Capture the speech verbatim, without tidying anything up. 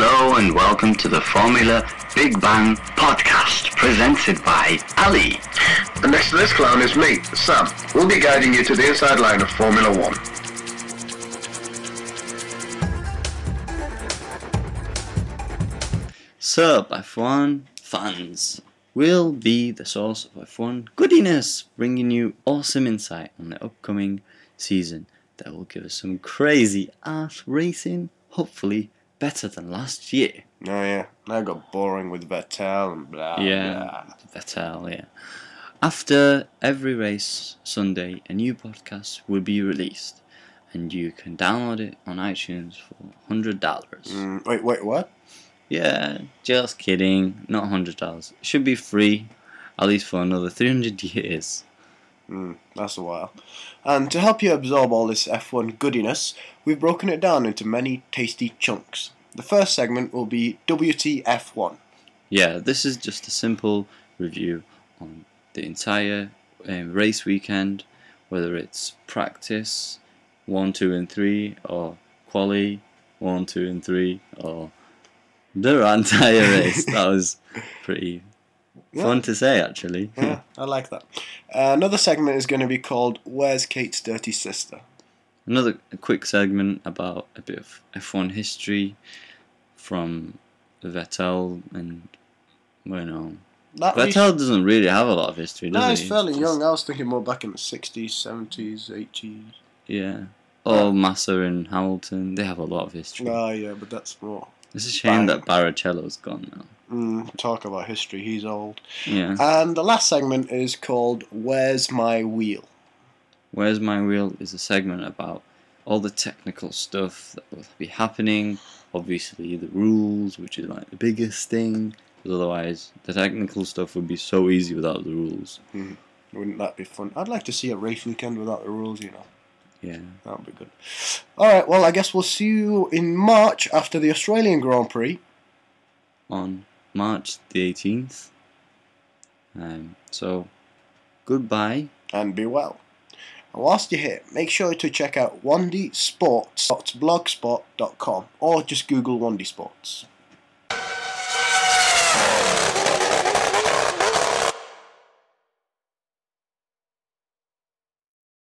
Hello and welcome to the Formula Big Bang podcast, presented by Ali. And next to this clown is me, Sam. We'll be guiding you to the inside line of Formula One. Sup, F one fans. We'll be the source of F one goodiness, bringing you awesome insight on the upcoming season that will give us some crazy ass racing, hopefully better than last year. Oh yeah, that got boring with Vettel and blah Yeah, blah. Vettel, yeah. After every race Sunday, a new podcast will be released, and you can download it on iTunes for one hundred dollars. Mm, wait, wait, what? Yeah, just kidding. Not one hundred dollars. It should be free, at least for another three hundred years. Mm, that's a while. And to help you absorb all this F one goodiness, we've broken it down into many tasty chunks. The first segment will be W T F one. Yeah, this is just a simple review on the entire um, race weekend, whether it's practice, one, two, and three, or quali, one, two, and three, or the entire race. That was pretty Yeah. fun to say, actually. Yeah, I like that. Uh, another segment is going to be called Where's Kate's Dirty Sister? Another quick segment about a bit of F one history from Vettel and, well, no. That Vettel doesn't really have a lot of history, does No, he? he's fairly Just- young. I was thinking more back in the sixties, seventies, eighties. Yeah. Or Massa and Hamilton, they have a lot of history. Ah, yeah, but that's more. It's a shame Bang. that Barrichello's gone now. Mm, talk about history, he's old. Yeah. And the last segment is called Where's My Wheel? Where's My Wheel is a segment about all the technical stuff that will be happening. Obviously, the rules, which is like the biggest thing. Because otherwise, the technical stuff would be so easy without the rules. Mm, wouldn't that be fun? I'd like to see a race weekend without the rules, you know. Yeah. That would be good. Alright, well, I guess we'll see you in March after the Australian Grand Prix. On March the eighteenth. Um, so, goodbye. And be well. And whilst you're here, make sure to check out wandy sports dot blogspot dot com or just Google Wandy Sports.